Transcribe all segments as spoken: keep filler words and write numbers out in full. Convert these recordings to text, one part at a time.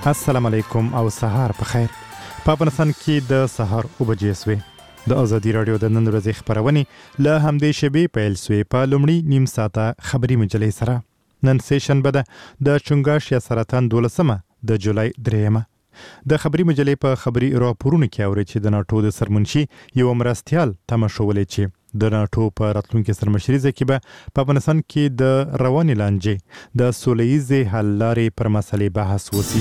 السلام علیکم او سهار په خیر. په افغانستان کې د سهار اوه بجې سوې. د ازادي رادیو د نن ورځې خبرونه له همدې شبي پیل سوې. په لومړي نیم ساعته خبري مجلې سره. نن سه شنبه ده د چنګاش یا سرطان دولسمه د جولای دریمه. د خبري مجلې په خبري راپورونو کې اوري چې د ناټو د سرمنشي یو مرستيال تمه شولې چې د ناټو په راتلونکي سرمشري ځکه به په افغانستان کې د رواني لانجې د سولهییزې حل لارې پر مسلې بحث وسی.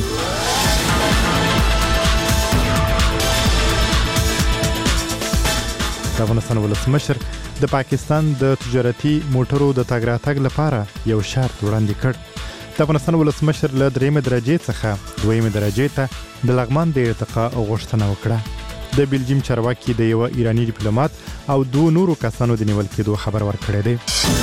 د افغانستان ولسمشر د پاکستان د تجارتي موټرو د تګ راتګ لپاره یو شرط وړاندې کړ. د افغانستان ولسمشر له درېمې درجې څخه دویمې درجې ته د لغمان د ارتقا غوښتنه وکړه. د بلجیم چارواکي د یو ایرانی ډیپلوماټ او دوه نورو کسانو د نیول کېدو خبر ورکړی دی.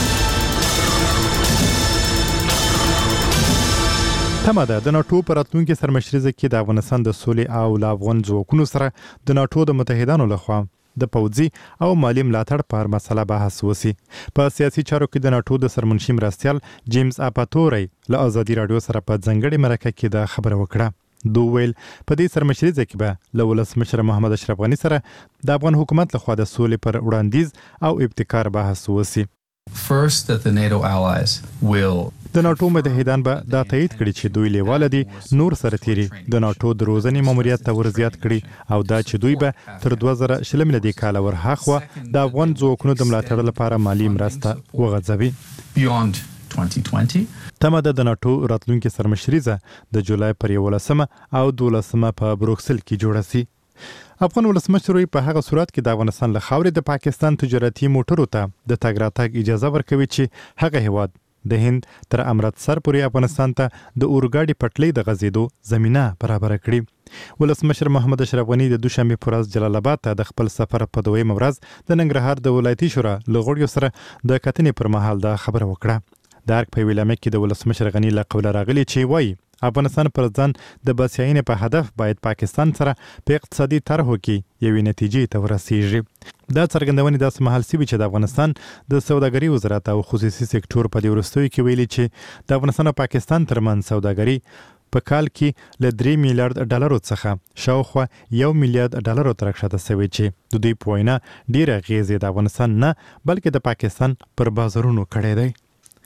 تمه ده د ناټو په راتلونکي سرمشري کې د افغانستان د سولې او له افغان ځواکونو سره د ناټو د متحدانو لخوا د پوځي او مالی ملاتړ پر مسله بحث وسی. په سیاسي چارو کې د ناټو د سرمنشي مرستيال جیمز اپاتوري له ازادي رادیو سره په ځنګړې مرکه کې د خبره وکړه. دوی ویل په دې سرمشري ځکه به له ولسمشر محمد اشرف غني سره د افغان حکومت لخوا د سولې پر وړاندیز او ابتکار بحث وسی. First, that the NATO allies will د ناټو متحدان به دا تایید کړي چې دوی لیواله دي نور سره تیری د ناټو د روزنې ماموریت ته ورزیات کړي او دا چې دوی به تر دوه زره شل ملي کال ورهاخوا د افغان ځواکونو د ملاتړ لپاره مالی مرسته وغځوي. beyond twenty twenty. تمه ده د ناټو راتلونکي سرمشریزه د جولای پر یولسمه او دولسمه په بروکسل کې جوړه سي. افغان ولسمشر په هغه صورت کې د افغانستان له خاورې د پاکستان تجارتي موټرو ته د تګ راتګ اجازه ورکوي چې هغه هیواد د هند تر امرتسر پورې افغانستان ته د اورګاډي پټلۍ د غځېدو زمينه برابر کړي. ولسمشر محمد اشرف غني د دوشنبه پر ورځ جلال آباد ته د خپل سفر په دویمه ورځ د ننګرهار د ولایتي شورا له غړیو سره د کتنې پر مهال دا خبره وکړه. د ارګ په ویلامه کې د ولسمشر غني له قوله راغلي چې وایي افغانستان پر ځان د بسیاینې په هدف باید پاکستان سره په اقتصادي طرحو کې یوې نتیجې ته ورسیږي. دا څرګندونې داسې مهال سوي چې د افغانستان د سوداګرۍ وزارت او خصوصي سکتور په دې وروستیو کې ویلي چې د افغانستان او پاکستان ترمنځ سوداګري په کال کې له درې میلیارډ ډالرو څخه شاوخوا یو میلیارډ ډالرو ته راښکته شوې چې د دوی په وینا ډېره اغېزې د افغانستان نه بلکې د پاکستان پر بازارونو کړی دی.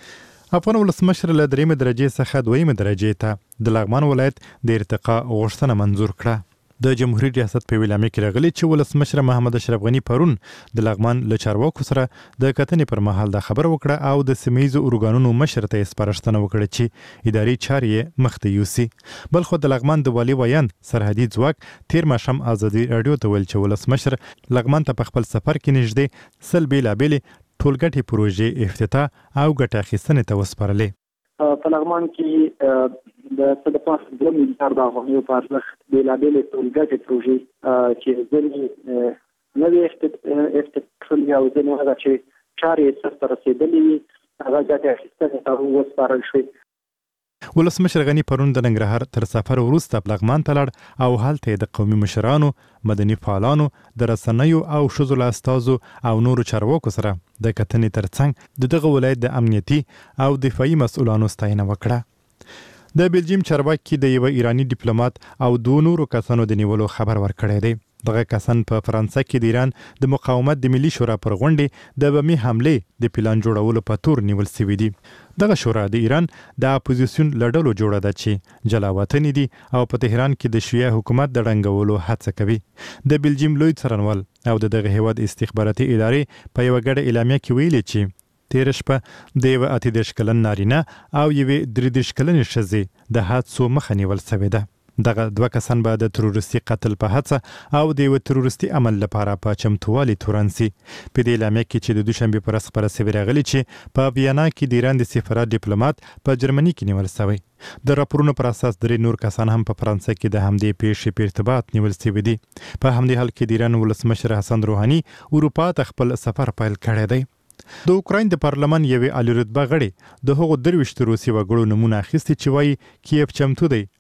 افغان ولسمشر له درېمې درجې څخه دویمې درجې ته د لغمان ولایت د ارتقا غوښتنه منظور کړه. د جمهوریت ریاست په ویلامه کې راغلي چې ولسمشر محمد اشرف غني پرون د لغمان له چارواکو سره د کتنې پر مهال دا خبر وکړه او د سیمه‌ییزو ارګانونو مشر ته سپارښتنه وکړه چې اداري چارې مخته یوسي. بل خو د لغمان د والي ویان سرحدي ځواک تیر ماښام ازادي رادیو ته ویل چې ولسمشر لغمان ته په خپل سفر کې نږدې سل بیلابېلې ټولګټې پروژې افتتاح او ګټه اخیستنې ته وسپارلې. په لغمان کې د څه د پاسه دوه میلیارډ افغانیو په ارزښت بیلابېلې ټولګټې پروژې چې ځینې نوې افتتاح شوې او ځینې هغه چې چارې سرته رسېدلې وي هغه ګټه اخیستنې ته وسپارل شوې. ولسمشر غني پرون د ننګرهار تر سفر وروسته لغمان ته لاړ او هلته د قومي مشرانو، مدني فعالانو، د رسنیو او ښځو له استازو او نورو چارواکو سره د کتنې ترڅنګ د دغه ولایت د امنیتي او دفاعي مسؤلانو ستاینه وکړه. د بلجیم چارواکي د یو ایرانی ډیپلوماټ او دوه نورو کسانو د نیولو خبر ورکړی دی. دغه کسان په فرانسه کې د ایران د مقاومت د ملي شورا پر غونډې د بمي حملې د پلان جوړولو په تور نیول شوي دي. دغه شورا د ایران د اپوزیسیون لړلو جوړه ده چې جلاوطني دي او په تهران کې د شیعه حکومت د ړنګولو هڅه کوي. د بلجیم لوی څارنوال او د دغه هیواد استخباراتي ادارې په یو ګډه اعلامیه کې ویلي چې تیر شپه د یو اته دېرش کلن نارینه او یوې درې دېرش کلنې ښځې د حادثو مخه نیول شوې ده. دغه دوه کسان به د تروریستي قتل په هڅه او د یو تروریستي عمل لپاره په چمتووالي تورن سي. په دې اعلامیه کې چې د دوشنبه پر ورځ خبره شوې راغلي چې په ویانا کې د ایران د سفارت ډیپلوماټ په جرمني کې نیول شوی. د راپورونو پر اساس درې نور کسان هم په فرانسه کې د همدې پیښې په ارتباط نیول شوي دي. په همدې حال کې د ایران ولسمشر حسن روحاني اروپا ته خپل سفر پیل کړی دی. د اوکراین د پارلمان یوې عالی رتبه غړي د هغو درویشت روسي وګړو نمونه اخیستي چې وایي کیف چمتو دی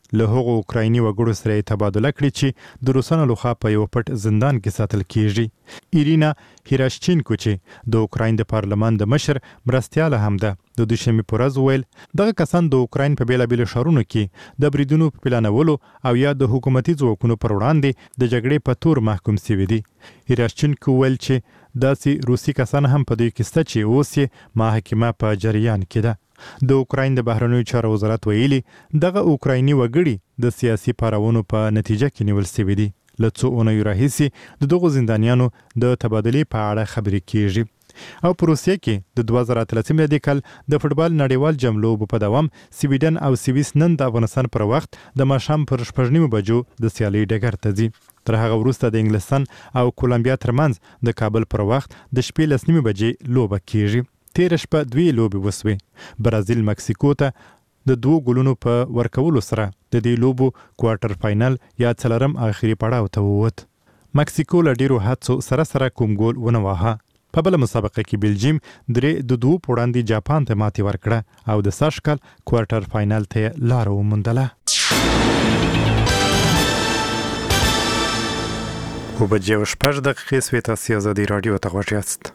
له هغو اوکرایني وګړو سره تبادله کړي چې د روسانو لخوا په یو پټ زندان کې ساتل کیږي. ایرینا هیراشچینکو چې د اوکراین د پارلمان د مشر مرستیاله هم ده د دوشنبه پر ورځ ویل دغه کسان د اوکراین په بیلابېلو ښارونو کې د بریدونو په پلانولو او یا د حکومتي ځواکونو پر وړاندې د جګړې په تور محکوم شوي دي. هیراشچینکو ویل چې داسې روسي کسان هم په دې کې شته چې اوس یې محاکمه په جریان کې ده. د اوکراین د بهرنیو چارو وزارت ویلي دغه اوکرایني وګړي د سیاسي پاراونو په نتیجه کې نیول شوي دي. له څو اونیو راهیسې د دغو زندانیانو د تبادلې په اړه خبرې کیږي. او په روسیه کې د دوه زره اتلسم د کال د فوټبال نړیوال جام لوبو په دوام سویډن او سویس نن د افغانستان پر وخت د ماښام پر شپږ نیمو بجو د سیالۍ ډګر ته ځي. تر هغه وروسته د انګلستان او کولمبیا ترمنځ د کابل پر وخت د شپې لس نیمې بجې لوبه کیږي. تیر شپه دوی لوبې وسوې. برازیل مکسیکو ته د دوه ګولونو په ورکولو سره د دې لوبو کوارټر فائنل یا څلورم آخري پړاو ته ووت. مکسیکو له ډیرو هڅو سره سره کوم ګول ونه واهه. په بل مسابقه کې بلجیم درې د دوه پوړاندې جاپان ته ماتې ورکړه او د ساشکل کوارټر فائنل ته لار وموندله. وبجې شپږ دقیقې سوي تاسو آزادي رادیو ته غوږ یاست.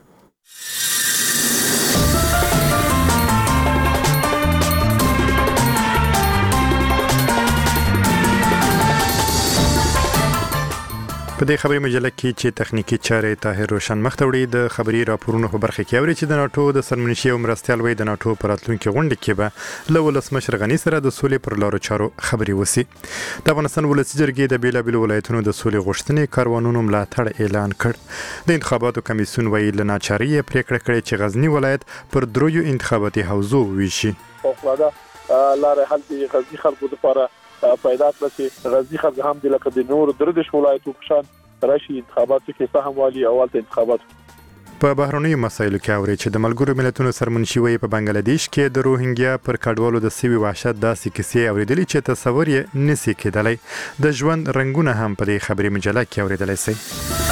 په دې خبري مجله کې چې تخنیکی چارې طاهر روشن مخ ته وړي د خبري راپورونو په برخه کې اوري چې د ناتو د سرمنشي او مرستيال وې د ناتو پر راتلونکي غونډه کې به له ولسمشر غني سره د سولې پر لارو چارو خبري وسی. د افغانستان ولسی جرګې د بیلابل ولایتونو د سولې غوښتنې کاروانونو ملاتړ اعلان کړ. د انتخاباتو کمیسیون ویل لناچاري پریکړه کړې چې غزنی ولایت پر درویو انتخاباتي حوزو ویشي. لاره حل دي غزنی خلکو لپاره پیدا کړ چې غزنی خلک هم د لکه د نور درې ولایتو په شان راشي انتخاباتو کې سهم والی اول ته انتخابات. په بهرنیو مسایلو کې اوري چې د ملګرو ملتونو سرمنشي وي په بنگلاديش کې د روهینګیا پر کډوالو د سوي وحشت داسې کیسې اوریدلې چې تصور یې نسی کېدلی. د ژوند رنگونه هم په دې خبري مجله کې اوریدلای شي.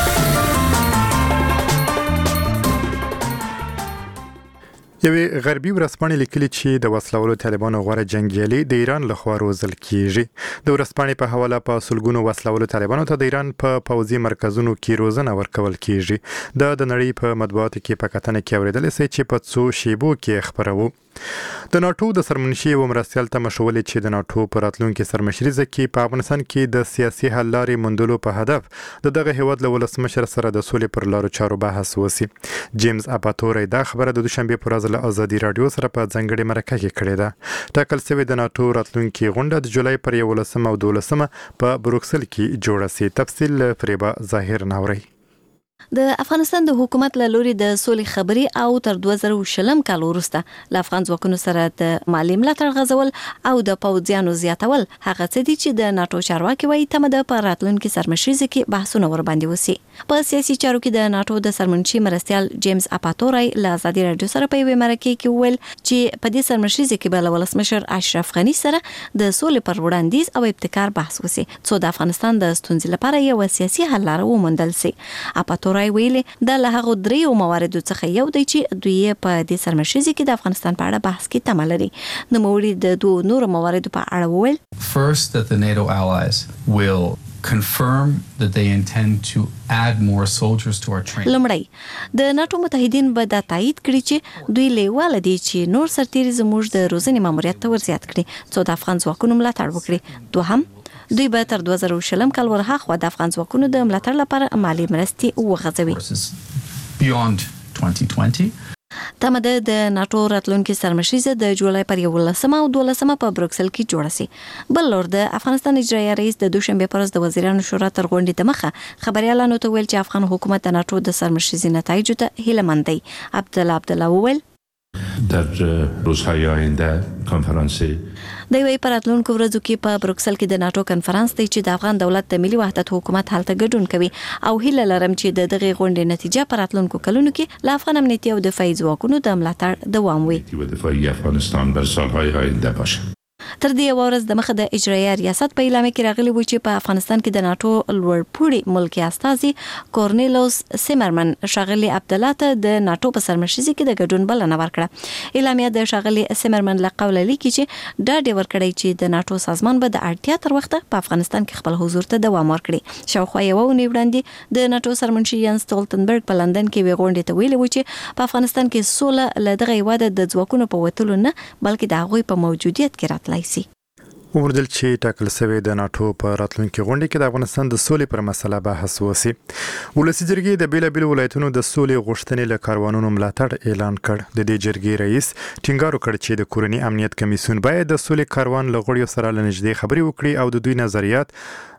یوې غربي ورځپاڼې لیکلي چې د وسلوالو طالبانو غوره جنگیالي د ایران لخوا روزل کیږي. د ورځپاڼې په حواله په سلګونو وسلوالو طالبانو ته د ایران په پوځي مرکزونو کې روزنه ورکول کیږي. د د نړۍ په مطبوعاتو کې په کتنه کې اوریدل شي چې په څو شیبو کې خبرو. د ناتو د سرمنشي او مرستيال ته مشولې چې د ناتو پر راتلونکي سرمشريزه کې په افغانستان کې د سیاسي حل لارې موندلو په هدف د دغه هیواد له ولسمشر سره د سولې پر لارو چارو بحث وسی. جیمز اپاتوري دا خبره د دوشنبه پر ورځ له آزادي رادیو سره په ځنګړې مرکه کې کړې ده. ټاکل شوی د ناتو راتلونکي غونډه د جولای پر یولسمه او دولسمه په بروکسل کې جوړه سي. تفصیل فریبا ظاهر ناوري. د افغانستان د حکومت له لوري د سولې خبري او تر دوه زره شلم کال وروسته ل افغان ځواکونو سره د مالی ملاتړ غزول او د پوځیانو زیاتول هغه څه دي چې د ناتو چارواکي وایي تم د پر راتلونکي سرمشريزه کې بحثونه ور باندې وسی. په سیاسي چارو کې د ناتو د سرمنشي مرستيال جیمز اپاتوري له آزادي رادیو سره په یوه مرکه کې ویل چې په دې سرمشريزه کې بل ولسمشر اشرف غني سره د سولې پر وړاندیز او ابتکار بحث وسی څو د افغانستان د ستونزې لپاره یو سیاسي حل لاره وموندل سي. اپاتوري ویلې د له هغه دریو مواردو څخه یو دی چې دوی په دې سرمشريزه کې د افغانستان په اړه بحث کې تمه لري. نو موري د دوه نور مواردو په اړه وویل. First, that the NATO allies will confirm that they intend to add more soldiers to our training. لمړی د ناتو متحدین به دا تایید کړي چې دوی لیواله دي چې نور سرتیري زموږ د روزنې ماموریت ته ورزیات کړي څو د افغان ځواکونو ملاتړ وکړي. دوهم دوی به تر دوه زره شلم کال ورهاخوا د افغان ځواکونو د ملاتړ لپاره مالی مرستې وغځوي. Beyond twenty twenty. تمه ده د ناتو راتلونکي سرمشريزه د جولای پر یولسمه او دولسمه په بروکسل کې جوړه سي. بل لور د افغانستان اجرایي رئیس د دوشنبه پر ورځ د وزیرانو شورا تر غونډې دمخه خبريالانو ته ویل چې افغان حکومت د ناتو د سرمشريزې نتایج ته هیله مند دی. عبدالله عبدالله وویل در روزهای آینده کنفرانس د وی پر راتلونکو ورځو کې په بروکسل کې د ناتو کنفرانس دی چې د افغان دولت د ملي وحدت حکومت حالت ګډون کوي او هیله لرم چې د دغه غونډې نتیجه پر راتلونکو کلونو کې ل افغان امنیتي او دفاعي ځواکونو د ملاتړ دوام وي. دفاعي افغانستان بر سالهای آینده باشه. تر دې ورځ د مخه د اجرایي ریاست په اعلامیه کې راغلی و چې په افغانستان کې د ناتو لوړپوړي ملکی استازي کورنیلوس سیمرمن شاغلي عبدالله ته د ناتو په سرمشري کې د ګډون بلنه ورکړه. اعلامیه د شاغلي سیمرمن له قوله لیکي چې دا ډېر ورکړی چې د ناتو سازمان به د اړتیا تر وخته په افغانستان کې خپل حضور ته دوام ورکړي. شاوخوا یو ونې وړاندې د ناتو سرمنشي یانس ستولتنبرګ په لندن کې وی غونډې ته ویلي و چې په افغانستان کې سوله له دغه هیواد د ځواکونو په وتلو نه بلکې د هغوی په موجودیت کې راتلای شي. ومردل چې ټاکل شوی د ناتو په راتلونکي غونډه کې د افغانستان د سولې پر مسله بحث وسی. ولسی جرګې د بیلابل ولایتونو د سولې غوښتنې له کاروانونو ملاتړ اعلان کړ. د دې جرګې رئیس ټینګار وکړ چې د کورنی امنیت کمیسیون باید د سولې کاروان له غړیو سره لنږدې خبرې وکړي او د دوی نظریات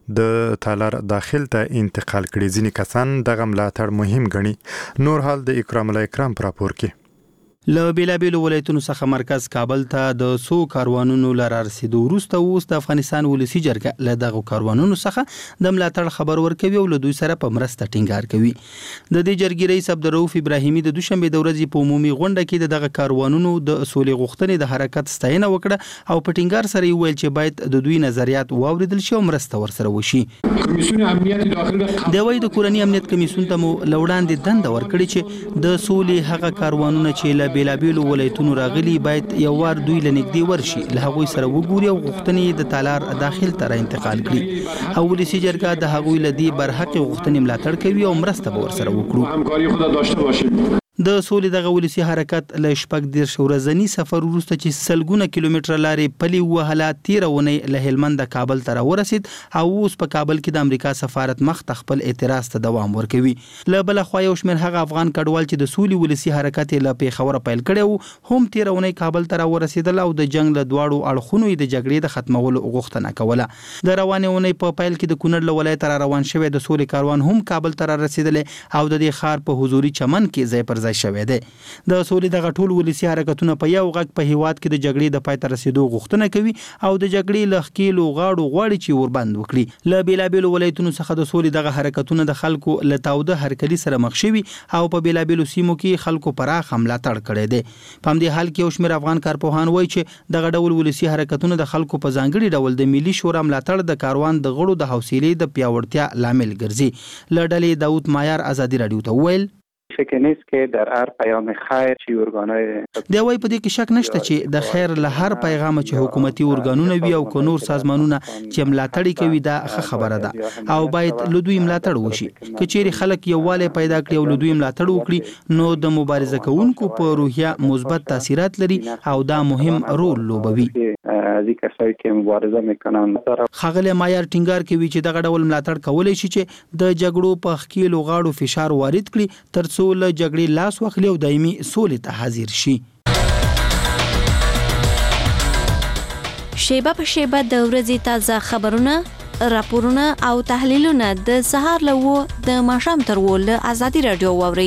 د تالار داخل ته انتقال کړي. ځینې کسان دغه ملاتړ مهم ګڼي. نور حال د اکرام الله اکرام پر راپور کې. له بیلابیلو ولایتونو څخه مرکز کابل ته د سو کاروانونو لار رسیدو وروسته اوس د افغانستان ولسی جرګه له دغه کاروانونو څخه د ملاتړ خبر ورکوي او له دوی سره په مرسته ټینګار کوي. د دې جرګې رئیس عبدالرؤف ابراهیمي د دوشنبه د ورځې په عمومي غونډه کې د دغه کاروانونو د سولې غوښتنې د حرکت ستاینه وکړه او په ټینګار سره ویل چې باید د دوی نظریات واوریدل شي او مرسته ورسره وشي. کمیسیون امنیت داخله د وای د کورنی امنیت کمیسیون ته مو لوړاندې دنده ورکړي چې د سولې هغه کاروانونه چې بیلابیلو ولایتونو راغلي باید یو وار دوی لنګدي ورشي له هغوی سره وګوري او غوښتنې د تالار داخل ته انتقال کړي. او ولسی جرګه د هغوی لدی برحق غوښتنې ملاتړ کوي او مرسته به ورسره وکړو. همکاري خو داشته باشیم. د سولې دغه ولسی حرکت له شپږ دیرش ورځنی سفر وروسته چې سلګونه کیلومتر لارې پلي وهله تیرونه له هلمند کابل ته ورسید او اوس په کابل کې د امریکا سفارت مخ خپل اعتراض ته دوام ورکوي. له بل خوا یو شمېر هغه افغان کډوال چې د سولې ولسی حرکت له پیښور پیل کړو هم تیرونه کابل ته ورسیدل او د جنگ له دواړو اړخونو د جګړې د ختمولو غوښتنه کوله. د روانې ونې په پیل کې د کونړ له ولایت را روان شوی د سولې کاروان هم کابل ته رسیدل او د دې ښار په حضوري چمن کې ځای پر ځای شوی دی. د سولې دغه ټول ولسی حرکتونه په یو غږ په هیواد کې د جګړې د پای ته رسیدو غوښتنه کوي او د جګړې له ښکیلو غاړو غواړي چې وربند وکړي. له بیلابیلو ولایتونو څخه د سولې دغه حرکتونه د خلکو له تاوده هرکلي سره مخ شوي او په بیلابیلو سیمو کې خلکو پراخ ملاتړ کړی دی. په همدې حال کې یو شمېر افغان کارپوهان وایي چې دغه ډول ولسی حرکتونه د خلکو په ځانګړي ډول د ملي شورا ملاتړ د کاروان د غړو د حوصلې د پیاوړتیا لامل ګرځي. له ډلې داود مایار ازادي رادیو ته ویل فکر نیست که در هر پیام خیر چی ارگانای دی وای په دې کې شک نشته چې د خیر له هر پیغام چې حکومتي ارګانونه وي او کو نور سازمانونه چې ملاتړ کوي دا ښه خبره ده او باید له دوی ملاتړ وشي. کچېری خلک یووالی پیدا کړي او له دوی ملاتړ وکړي نو د مبارزه کوونکو په روحیه مثبت تاثیرات لري او دا مهم رول لوبوي. از کسایی که مبارزه میکنن خغل مایار ټینګار کوي چې دغه ډول ملاتړ کولای شي چې د جګړو په خکیلو غاړو فشار وارد کړي ترڅو له جګړې لاس واخلي او دایمي سولې ته حاضر شي. شیبه په شیبه د ورځې تازه خبرونه، راپورونه او تحلیلونه د سهار له و د ماښام تر و له ازادي رادیو واوري.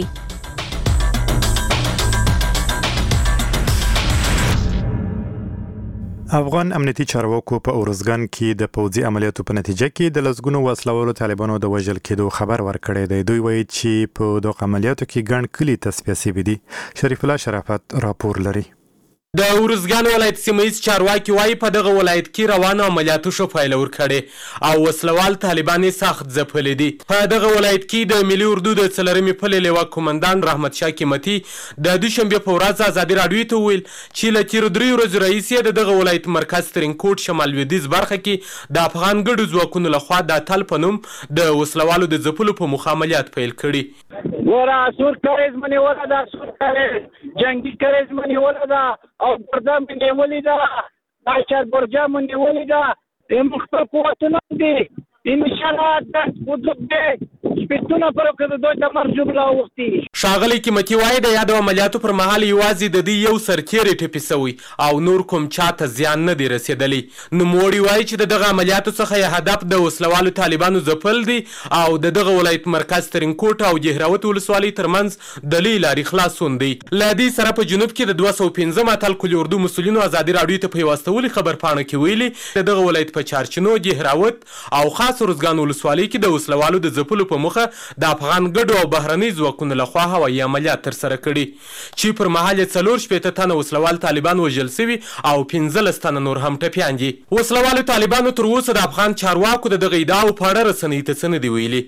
افغان امنیتي چارواکو په اورزګان کې د پوځي عملیاتو په نتیجه کې د لسګونو وسلوالو طالبانو د وژل کېدو خبر ورکړی دی. دوی وایي چې په دغه عملیاتو کې ګڼ کلي تصفیه شوي دي. شریف الله شرافت راپور لري. د اورزګان ولایت سیمه‌ییز چارواکي وایي په دغه ولایت کې روانو عملیاتو شو پایله ورکړې او وسلوال طالبان سخت ځپلي دي. په دغه ولایت کې د ملي اردو د څلورمې پلې لیوا کمانډان رحمت شاه قیمتي د دوشنبه په ورځ ازادي راډیو ته ویل چې له تیر درې ورځې راهیسې د دغه ولایت مرکز ترینکوټ شمال لویدیځ برخه کې د افغان ګډو ځواکونو لخوا د اتل په نوم د وسلوالو د ځپلو په موخه عملیات پیل کړي. ګوره سور کاریز منې ولا دا سور کاریز جنگي کاریز منې ولا دا او بردا منې ولې دا دا چار برجا منې ولې دا د مختلف قوتونه دي ان شاء الله د وجود دې سپیټونه پر کده دوی ته مرجوب لا وختي. شاغلی قیمتي وایي د یادو عملیاتو پر مهال یوازې د دې یو سرتیری ټپي سوی او نور کوم چاته زیان نه دی رسیدلی. نوموړي وایي چې دغه عملیاتو څخه هدف د وسلوالو طالبانو ځپل دي او د دغه ولایت مرکز ترینکوټ او جهراوت ولسوالۍ ترمنځ د لوی لارې خلاصون دی. له دې سره په جنوب کې د دوه سوه پنځم اتل کلي اردو مسؤلینو ازادي راډیو ته په پیوستولي خبرپاڼه کې ویلي د دغه ولایت په چارچینو جهراوت او خاص ارزګان ولسوالۍ کې د وسلوالو د ځپلو په موخه د افغان ګډو او بهرني ځواکونو لخوا هوایي عملیات ترسره کړي چې پر مهال یې څلور شپېته تنه وسلوال طالبان وژل سوي او پنځلس تنه نور هم ټپیان دي. وسلوالو طالبانو تر اوسه د افغان چارواکو د دغه ادعاو په اړه رسنیو ته څه نه دي ویلي.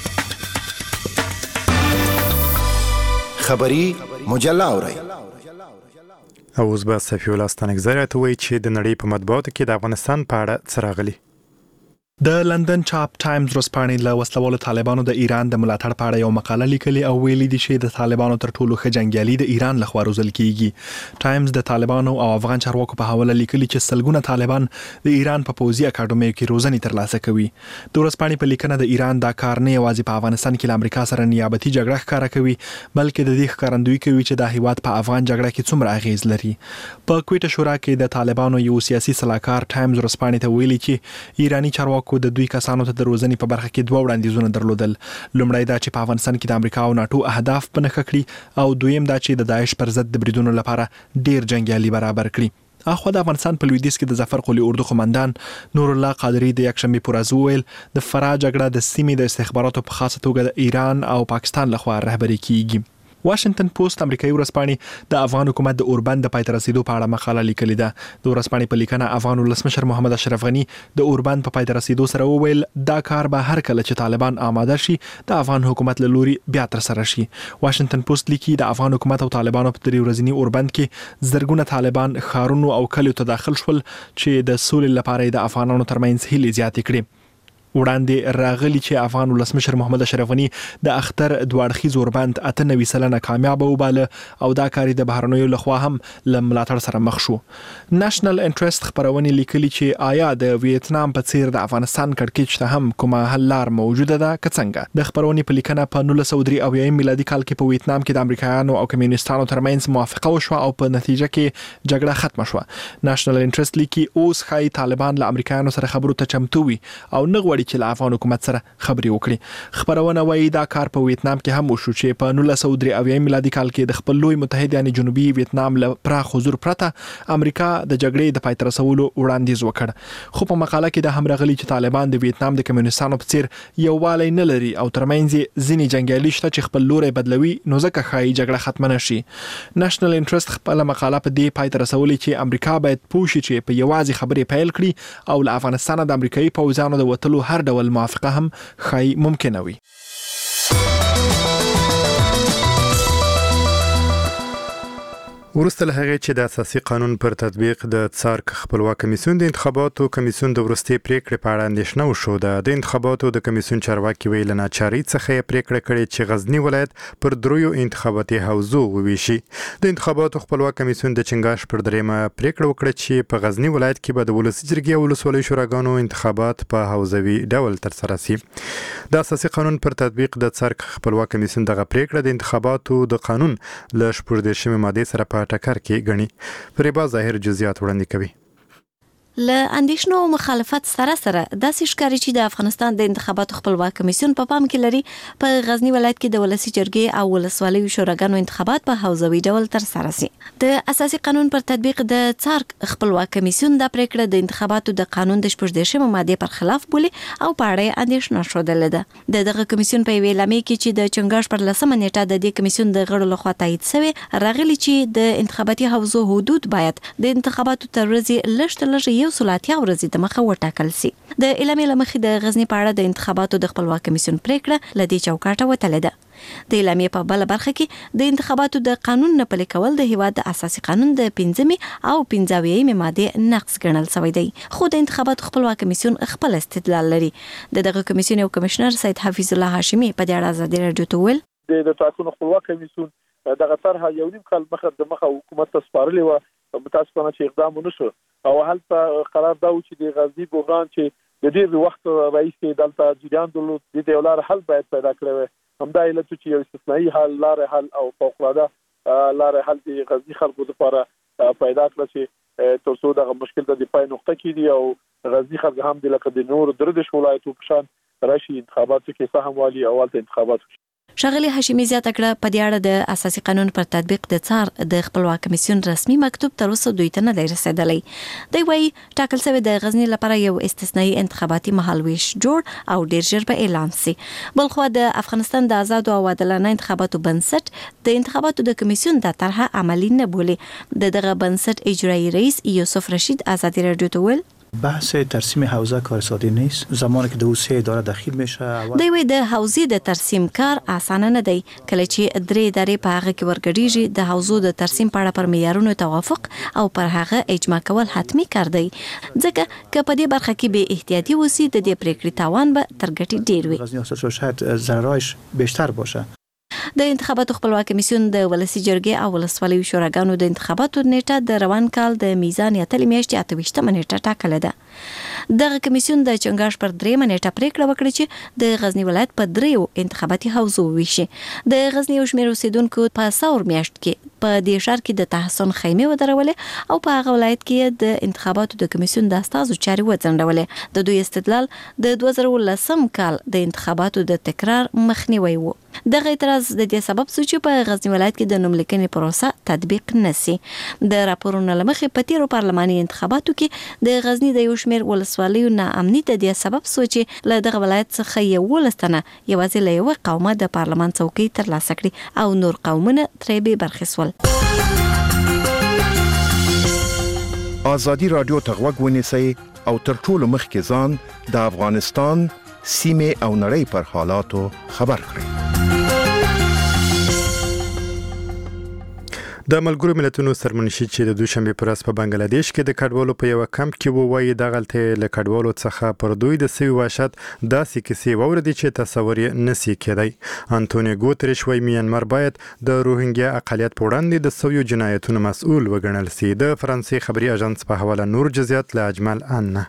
خبری مجله اورئ. او اوس به صفي الله ستانکزی راته وایي چې د نړۍ په مطبوعاتو کې د افغانستان په اړه څه راغلي. د لندن چاپ ټایمز ورځپاڼې له وسلوالو طالبانو د ایران د ملاتړ په اړه یو مقاله لیکلې او ویلي دي چې د طالبانو تر ټولو ښه جنګیالي د ایران لخوا روزل کیږي. ټایمز د طالبانو او افغان چارواکو په حواله لیکلي چې سلګونه طالبان د ایران په پوځي اکاډمیو کې روزنې ترلاسه کوي. د ورځپاڼې په لیکنه د ایران دا کار نه یوازې په افغانستان کې له امریکا سره نیابتي جګړه ښکاره کوي بلکې د دې ښکارندویي کوي چې دا هیواد په افغان جګړه کې څومره اغیز لري. په کویټه شورا کې د طالبانو یو سیاسي سلاکار ټایمز ورځپاڼې ته ویلي چې ایرانی چارواکو د دوی کسانو د روزنې په برخه کې دوه وړاندیزونه درلودل. لومړی دا چې په افغانستان کې د امریکا او ناتو اهداف په نښه کړي او دویم دا چې د داعش پر ضد د بریدونو لپاره ډیر جنگیالي برابر کړي. اخو د افغانستان په لویدیځ کې د ظفر قلی اردو قومندان نور الله قادری د یکشنبه پر ورځ وویل د فراه جګړه د سیمې د استخباراتو په خاصه توګه د ایران او پاکستان لخوا رهبري کیږي. واشنگټن پوسټ امریکایي ورځپاڼې د افغان حکومت د اوربند د پایته رسیدو په اړه مقاله لیکلې ده. د ورځپاڼې په لیکنه افغان ولسمشر محمد اشرف غنی د اوربند په پایته رسیدو سره وویل دا کار به هر کله چې طالبان آماده شي د افغان حکومت له لوري بیا تر سره شي. واشنگټن پوسټ لیکي د افغان حکومت او طالبانو په درې ورځنی اوربند کې زرګونه طالبان ښارونو او کلیو ته داخل شول چې د سولې لپاره د افغانانو ترمنځ هیلې زیاتې کړي. وړاندې راغلی چې افغان ولسمشر محمد اشرف غنی د اختر دوړخیز اوربند اته نوي سلنه کامیاب وباله او دا کاری د بهرنیو لخوا هم له ملاتړ سره مخ شو. نېشنل انټرست خبرونه لیکلي چې آیا د ویتنام په څیر د افغانستان کړکېچ ته هم کومه حل لار موجوده ده که څنګه. د خبرونه په لیکنه په نولس سوه درې اویا میلادي کال کې په ویتنام کې د امریکایانو او کمیونستانو ترمنځ موافقه وشوه او په نتیجه کې جګړه ختمه شوه. نېشنل انټرست لیکي اوس خای طالبان له امریکایانو سره خبرو ته چمتو وي او نه چې له افغان حکومت سره خبرې وکړي. خبرونه وايي دا کار په ویتنام کې هم وشو چې په نولس سوه درې اویا میلادي کال کې د خپل لوی متحد یعنی جنوبي ویتنام له پراخ حضور پرته امریکا د جګړې د پای ته رسولو وړاندیز وکړ. خو په مقاله کې د هم راغلي چې طالبان د ویتنام د کمیونستانو په څیر یووالی نه لري او ترمنځ ځینې جنگیالي شته چې خپل لوري بدلوي نو ځکه ښایي جګړه ختمه نشي. نېشنل انټرست خپل مقاله په دې پای ته رسولي چې امریکا باید پوه شي چې په یوازې خبرې پیل کړي او له افغانستان د امریکایي پوځیانو د وټلو هر ډول موافقه هم خای ممکنه وي. وروسته له هغې چې د اساسي قانون پر تطبیق د څارک خپلواک کمیسیون د انتخاباتو کمیسیون د وروستۍ پریکړې په اړه اندېښنه وښوده. د انتخاباتو د کمیسیون چارواکي ویل ناچارۍ څخه یې پریکړه کړې چې غزني ولایت پر دریو انتخاباتي حوزو وویشي. د انتخاباتو خپلواک کمیسیون د چنګاش پر دریمه پریکړه وکړه چې په غزني ولایت کې به د ولسي جرګې او ولسوالۍ شوراګانو انتخابات په حوزوي ډول ترسره شي. د اساسي قانون پر تطبیق د څارک خپلواک کمیسیون دغه پریکړه د انتخاباتو د قانون له شپږ دېرشمې مادې سره په ټکر کې غني. فریبا ظاهر جزئیات وړاندې کوي. له اندېښنو او مخالفت سره سره داسې ښکاري چې د افغانستان د انتخاباتو خپلواک کمیسیون په پام کې لري په غزنی ولایت کې د ولسي جرګې او ولسوالۍ شوراګانو انتخابات په حوزوي ډول ترسره شي. د اساسي قانون پر تطبیق د څارک خپلواک کمیسیون د پریکړه د انتخاباتو د قانون د شپږ دېرشمې مادې پر خلاف بولي او په اړه اندېښنه ښودلې ده. د دغه کمیسیون په ویلامې کې چې د چنګاش پر لسمه نیټه د دې کمیسیون د غړو لخوا تایید شوی راغلي چې د انتخاباتي حوزو حدود باید د انتخاباتو تر ورځې لږ تر لږه یو سل اتیا ورځې د مخه وټاکل شي. د اعلامیې له مخې د غزنی په اړه د انتخاباتو د خپلواک کمیسیون پریکړه له دې چوکاټه وتلې ده. د اعلامیې په بل برخه کې د انتخاباتو د قانون نه پلي کول د هیواد د اساسي قانون د پنځمې او پنځه اویایم مادې نقض ګڼل شوی دی. خو د انتخاباتو خپلواک کمیسیون خپل استدلال لري. د دغه کمیسیون یو کمشنر سید حفیظ الله هاشمي په دې اړه ازادي راډیو ته ویل د ټاکنو خپلواک کمیسیون دغه طرحه یو نیم کال مخه د مخه حکومت ته سپارلې و متاسفانه چې اقدام ونشو او هلته قرار دا و چې د غزنی بحران چې د ډېر وخت رئیس دلته جریان درلود د یو لار حل باید پیدا کړو. همدا علت چې یو استثنایی حل لار حل او فوق العاده لار حل د غزنی خلکو لپاره پیدا کړ چې تر څو دغه مشکل د پای نقطه کې دی او غزنی خلک هم د لکه د نور درې ولایتو په شان راشي انتخاباتو کې سهم والی اول ته انتخابات ښاغلي هاشمي زیاته کړه په دې اړه د اساسي قانون پر تطبیق د څار د خپلواک کمیسیون رسمي مکتوب تر اوسه دوی ته نه دی رسیدلی. دوی وايي ټاکل شوی د غزنی لپاره یو استثنایی انتخاباتي مهالویش جوړ او ډیر ژر به اعلان شي. بلخو د افغانستان د آزاد او عادلانه انتخاباتو بنسټ د انتخاباتو د کمیسیون د طرحه عملی نه بولي. د دغه بنسټ اجرایی رئیس یوسف رشید آزادی رادیو ته ویل بحث ترسیم حوزه کار ساده نیست. زمانی که دو سه اداره دخیل میشه دوی وی د حوزې د ترسیم کار اسانه نه دی. کله چې درې ادارې په هغه کې ورګډیږي د حوزو د ترسیم په اړه پر معیارونو توافق او پر هغه اجماع کول حتمی کار دی. ځکه که په دې برخه کې به احتیاطي وسی د دې پریکړې تاوان به تر ګټې ډیر وي. غزنی اصل شاید ضررش بیشتر باشه. د انتخاباتو خپلواک کمیسیون د ولسی جرګې او ولسوالیو شوراګانو د انتخاباتو نیټه د روان کال د میزان اتلې میاشتې اته ویشتمه نیټه ټاکله ده. دغه کمیسیون د چنګاش پر درېمه نیټه پریکړه وکړه چې د غزنی ولایت په دریو انتخاباتي حوزو ویشي. د غزنی او شمیر اوسیدونکو په ساور میاشت کې په دې ښار کې د تحسن خیمه ودرولې او په هغه ولایت کې د انتخاباتو د کمیسیون د استازو چاري وځنډولې. د دوی استدلال د دوه زره ولسم کال د انتخاباتو د تکرار مخنیوي وو. دغه اعتراض د دې سبب شو چې په غزنی ولایت کې د نوملیکنې پروسه تطبیق نشي. د راپورونو لمخې په تیرو پارلماني انتخاباتو کې د غزنی د یو شمیر ولسوالیو ناامني د دې سبب شو چې له دغه ولایت څخه یو ولستنه یوازې له یو قومه د پارلمان څوکۍ ترلاسه کړي او نور قومونه ترې به برخې شول. آزادی رادیو ته غوږ ونیسئ او تر ټولو مخکې ځان د افغانستان سیمې او نړۍ پر حالاتو خبر کړئ. د ملګرو ملتونو سرمنشي چې د دوشنبه پر ورځ په بنگلاديش کې د کډوالو په یو کمپ کې ووایي د غلطه له کډوالو څخه پر دوی د سوي واشت داسې کیسې ووردي چې تصور نسی کېدای. انټونیو ګوتریش وايي میانمار باید د روهینګیا اقلیت په وړاندې د سویو جنایتونو مسؤل وګڼل شي. د فرانسې خبري اژانس په حواله نور جزئیات له اجمل ان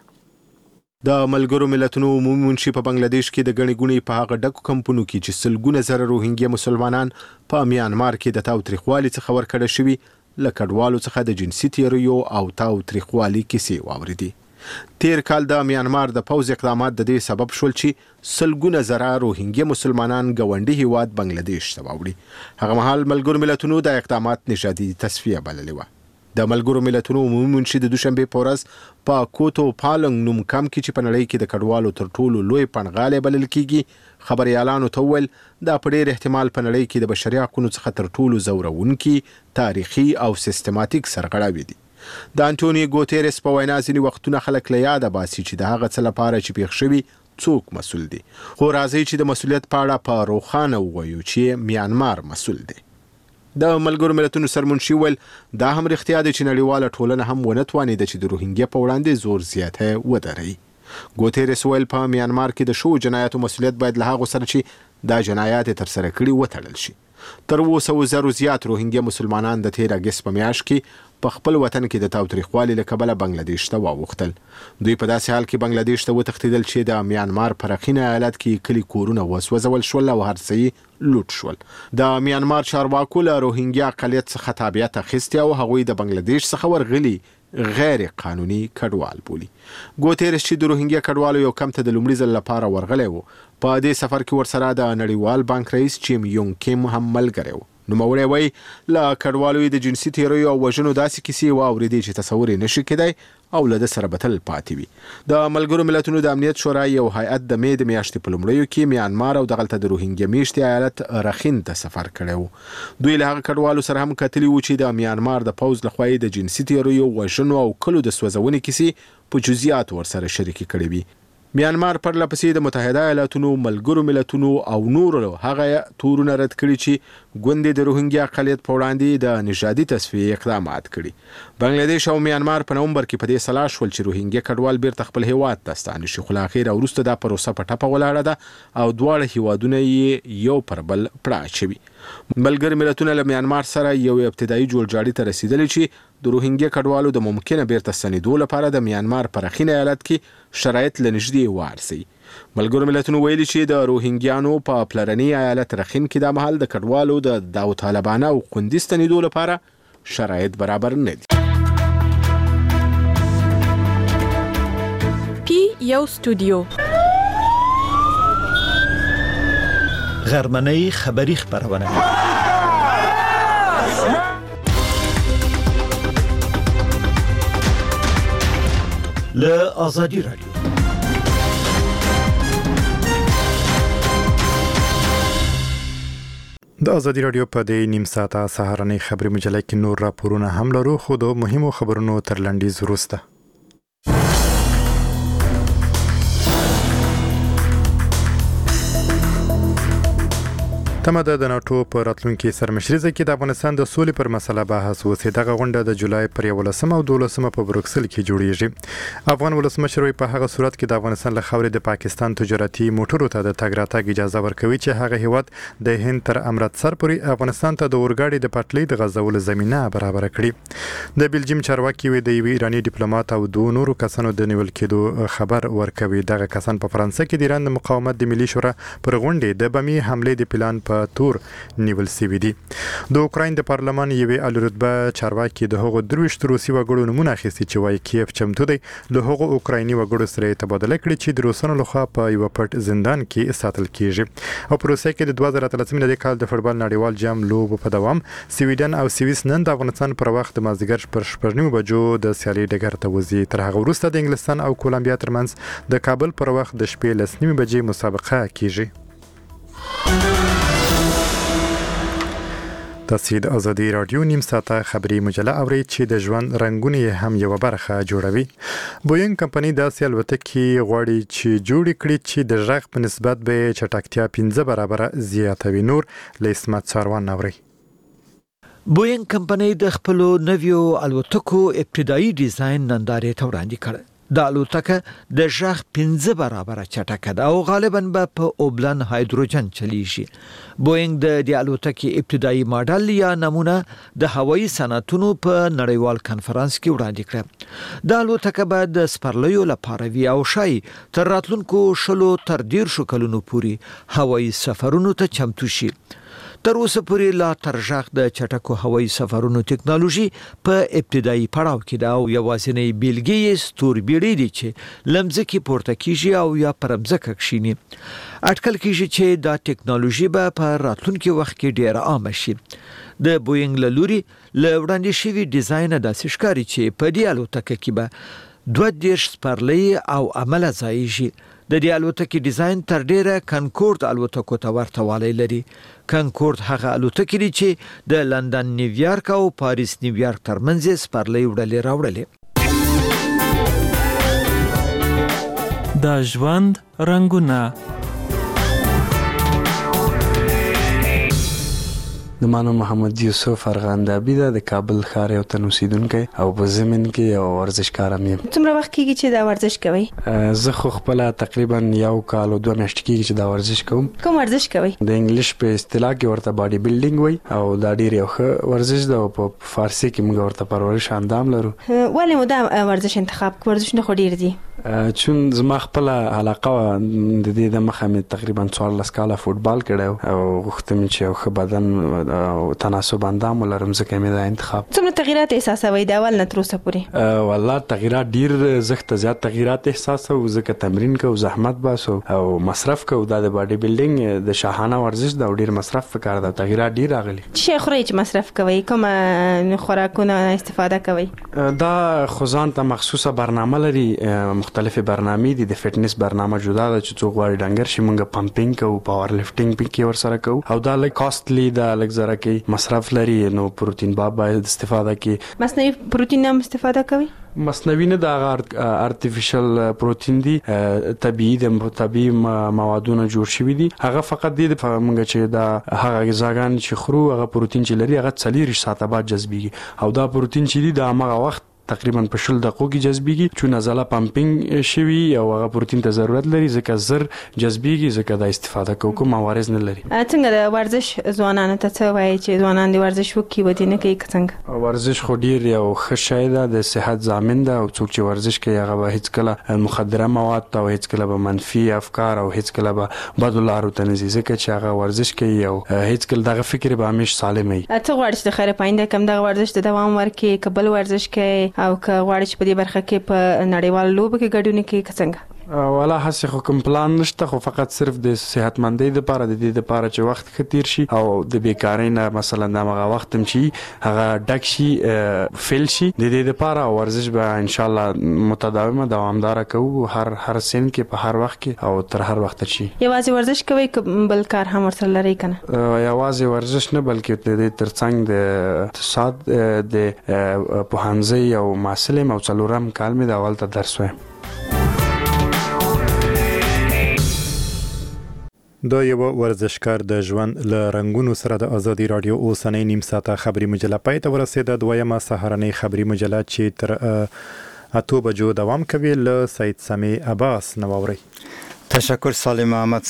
د ملګرو ملتونو عمومي منشي په بنگلاديش کې د غني ګونی په هغه ډکو کمپونو کې چې سلګونه زره روهینګیا مسلمانان په میانمار کې د تاوتریخوالي څخه ورکړل شوي لکه کډوالو څخه د جنسي تیریو او تاوتریخوالي کیسې واوریدي. تیر کال د میانمار د پوز اقدامات د دې سبب شول چې سلګونه زره روهینګیا مسلمانان ګاونډي هیواد بنگلاديش ته واوړي. هغه مهال ملګرو ملتونو د اقدامات نژادي تصفیه بللې و. د ملګرو ملتونو عمومي منشي د دوشنبه په ورځ په کوتو پالنګ نوم کم کې چې په نړۍ کې د کډوالو تر ټولو لوی پنغاله بلل کیږي خبريالانو ته ویل دا په ډېر احتمال په نړۍ کې د بشري حقوقو څخه تر ټولو زورونکي تاریخي او سیستماتیک سرغړاوي دي. د انټونیو ګوتریس په وینا ځینې وختونه خلک له یاده باسي چې د هغه څه لپاره چې پیښ شوي څوک مسؤل دي. خو راځي چې د مسؤلیت په اړه په روښانه ووایو چې میانمار مسؤل دی. د ملګرو ملتونو سرمنشي ویل دا هم رښتیا دی چې نړیواله ټولنه هم ونه توانېده چې د روهینګیا په وړاندې زور زیاته ودري. ګوتریس ویل په میانمار کې د شو جنایاتو مسؤلیت باید له هغو سره چې دا جنایات تر سره کړي وتړل شي. تر اوسه زرو زیات روهینګیا مسلمانان د تیر اگست په میاشت کې په خپل وطن کې د تاوتریخوالي له کبله بنگلاديش ته واوښتل. دوی په داسې حال کې بنگلاديش ته وتښتېدل چې د میانمار په رخینه ایالت کې کلی کورونه وسوځول شول او هر څه لوټ شول. د میانمار چارواکو له روهینګیا اقلیت څخه تابعیت اخیستی او هغوی د بنگلاديش څخه ورغلي غیر قانوني کډوال بولي. ګوتریس چې د روهینګیا کډوالو یو کم ته د لومړي ځل لپاره ورغلی و په دې سفر کې ورسره د نړیوال بانک رئیس چیم یونګ کیم هم ملګری و. نوموړی وایي له کډوالو د جنسي تیریو او وژنو داسې کیسې واورېدې چې تصور یې نشي کېدای او له ده سره به تل پاتې وي. د ملګرو ملتونو د امنیت شورا یو هیئت د مې د میاشتې په لومړیو کې میانمار او دغلته د روهینګیا میشتې ایالت رخین ته سفر کړی و. دوی له هغه کډوالو سره هم کتلي وو چې د میانمار د پوځ لخوا د جنسي تیریو وژنو او کلو د سوځونې کیسې په جزئیات ورسره شریکې کړې وي. میانمار پر لپسې د متحده ایالاتونو ملګرو ملتونو او نورو هغه تورونه رد کړي چې ګوندې د روهینګیا اقلیت په وړاندې د نژادي تصفیې اقدامات کړي. بنگلاديش او میانمار په نومبر کې په دې سلا شول چې روهینګیا کډوال بیرته خپل هیواد ته ستانه شي، خو له اخره وروسته دا پروسه په ټپه ولاړه ده او دواړه هیوادونه یې یو پر بل پړه اچوي. ملګري ملتونه له میانمار سره یو ابتدایي جوړجاړي ته رسیدلی چې د روهینګیا کډوالو د ممکنه بیرته ستنېدو لپاره د میانمار په رخینه ایالت کې شرایط له نږدې وارسي. ملګرو ملتونو ویلي چې د روهینګیانو په پلرني ایالت رخین کې دا مهال د کډوالو د داوطالبانه او خوندي ستنېدو لپاره شرایط برابر نه دي. پی یو سټوډیو غرمنۍ خبری خبرونه له آزادی رادیو. د ازادي رادیو په دې نیم ساعته سهارنۍ خبري مجله کې نور راپورونه هم لرو، خو د مهمو خبرونو تر لنډیز وروسته. تمه ده د ناتو په راتلونکي سرمشريزه کې د افغانستان د سولې پر مسله بحث وشي. دغه غونډه د جولای پر یولسمه او دولسمه په بروکسل کې جوړیږي. افغان ولسمشر په هغه صورت کې د افغانستان له خاورې د پاکستان تجارتي موټرو ته د تګ راتګ اجازه ورکوي چې هغه هیواد د هند تر امرتسر پورې افغانستان ته د اورګاډي د پټلۍ د غځولو زمينه برابر کړي. د بلجیم چارواکي وی د یو ایرانی ډیپلوماټ او دوه نورو کسانو د نیول کېدو خبر ورکوي. دغه کسان په فرانسه کې د ایران د مقاومت د ملي شورا پر غونډې د بمي حمله د پلان په تور نیول سوي دي. د اوکراین د پارلمان یوې اعلی رتبه چارواکي د هغو درويشت روسي وګړو نمونه اخیستي چې وايي کیف چمتو دی له هغو اوکرایني وګړو سره تبادله کړي چې د روسانو لخوا په یو پټ زندان کې ساتل کیږي. او په روسیه کې د دوه زره اتلسمه د کال د فوټبال نړیوال جام لوب په دوام سویډن او سویس نن د افغانستان پر وخت د مازدیګر پر شپږ بجو د سیالي ډګر ته وځي. تر هغه وروسته د انګلستان او کولمبیا ترمنځ د کابل پر وخت د شپې لس نیمه بجې مسابقه کیږي. تاسو د ازادي رادیو نیم ساعته خبري مجله اورئ چې د ژوند رنگونه هم یو برخه جوړوي. بوینګ کمپنی د الوتکې غواړي چې جوړ کړي چې د ژغ په نسبت به چټکتیا پنځه برابر زیاتوي. نور له اسمت ساروان اورئ. بوینګ کمپنی د خپل نویو الوتکو ابتدایي ډیزاین نندارې ته وړاندې کړ. د الوتکه د ژغ پنځه برابر چټکه ده او غالبا به په اوبلن هایدروجن چلیږي. بوینګ د دې الوتکې ابتدایي ماډل یا نمونه د هوایي صنعتونو په نړیوال کانفرنس کې وړاندې کړه. د الوتکه به د سپرلیو لپاره وي او شای تر راتلونکو شلو تر ډیر شو کلونو پورې هوایي سفرونو ته چمتو شي. تر اوسه پورې لا تر ژغ د چټکو هوایي سفرونو ټکنالوژي په ابتدایي پړاو کې ده او یوازینی بیلګې یې ستوربیړۍ دي چې لمځکې پورته کیږي او یا پر مځکه کښیني. اټکل کیږي چې دا ټکنالوژي به په راتلونکي وخت کې ډیره عامه شي. د بوینګ له لوري له وړاندې شوي ډیزاین داسې ښکاري چې په دې الوتکه کې به دوه دېرش سپرلۍ او عمله ځایږي. د دې الوتکې ډیزاین تر ډیره کنکورد الوتکو ته ورته والی لري. کنکورد هغه الوتکې دي چې د لندن نیویارک او پاریس نیویارک ترمنځ سپرلۍ وړلې راوړلې. د ژوند رنگونه د مانو محمد یوسف ارغندابي د کابل ښار یو تن اوسیدونکی او په زمین کې یو ورزشکار یم. څومره وخت کېږي چې دا ورزش کوئ؟ زه خو خپل تقریبا یو کال او دوه میاشتې کېږي چې دا ورزش کوم. کوم ورزش کوئ؟ د انګلیش په اصطلاح کې ورته باډي بلډینګ وایي او دا ډیر یو ښه ورزش ده او په فارسی کې موږ ورته پرورش اندام لرو. ولې مو دا ورزش انتخاب کړ؟ ورزشونه خو ډیر دي. چون زما خپل علاقه د دې د مخه مې تقریبا څوارلس کاله فوټبال کړی او غوښتم چې یو ښه بدن او تناسب اندام ولرم ځکه مې دا انتخاب. څومره تغیرات احساسوئ د اول نه تر اوسه پورې؟ والله تغیرات ډیر زښت زیات تغیرات احساسو ځکه تمرین کو زحمت باسو او مصرف کو دا د باډي بلډینګ د شاهانه ورزش دا ډیر مصرف وکړ دا تغیرات ډیر راغلي. چې خوري چې مصرف کوي کوم خوراکونه استفاده کوي؟ دا خزان ته مخصوصه برنامه لري. مختلفه برنامې دي. د فټنس برنامه جدا ده چې څوک غواړي ډنګر شي موږ پمپینګ کوو پاور لفټینګ پکې ورسره کوو او دا لږ کاستلی دا لږ زره کې مصرف لري نو پروتین با باید استفاده کی. مصنوعي پروتین هم استفاده کوي؟ مصنوعي نه دا ارتفیشل پروتین دي طبيعي د طبيعي موادونو جوړ شوی دي. هغه فقط د موږ چې دا هغه غذاګان چې خورو هغه پروتین چې لري هغه څلور ساعته بعد جذبيږي او دا پروتین چې دي د هغه وخت تقریبا په شل دقیقو کې جذبيږي چې نزله پمپینګ شوی او هغه پروتین ته ضرورت لري ځکه زر جذبيږي ځکه دا استفاده کوو کوم موارد نه لري. څنګه د ورزش ځوانانو ته څه وایي چې ځوانان د ورزش وکړي ودی نه کوي څنګه؟ ورزش خو ډیر یو ښه شی ده د صحت ضامن ده او څوک چې ورزش کوي هغه به هیڅ کله مخدره مواد او هیڅ کله به منفي افکار او هیڅ کله به بدو لارو ته نه ځي ځکه چې هغه ورزش کوي او هیڅ کله دغه فکر به همیش سالم وي. ته غواړې چې د خیر پاینده کم دغه ورزش ته دوام ورکړي قبل ورزش کوي او که غواړي چې په دې برخه کې په نړیوال لوبو کې ګډون کوي څنګه؟ ولا هڅه خو کوم پلان نشته، خو فقط صرف د صحتمندۍ لپاره د دې لپاره چې وخت ختیر شي او د بیکاری نه مثلا د هغه وخت هم شي هغه ډک شي فیل شي د دې لپاره ورزش به ان شاء الله متداومه دوامدار کوو هر هر سن کې په هر وخت کې او تر هر وخت شي. یوازې ورزش کوي بل کار هم ورسره لري کنه؟ یوازې ورزش نه بلکې د دې ترڅنګ د اقتصاد د پوهنځي او محصل او څلورم کال مې د اول ته درس وایم. دا یو ورزشکار د ژوند له رنگونو سره د ازادي رادیو اوسنۍ نیم ساعته خبري مجله پای ته ورسېده. دویمه سهارنۍ خبري مجله چې تر اتو بجو دوام کوي له سید سامي عباس نو اوري. تشکر سالم احمد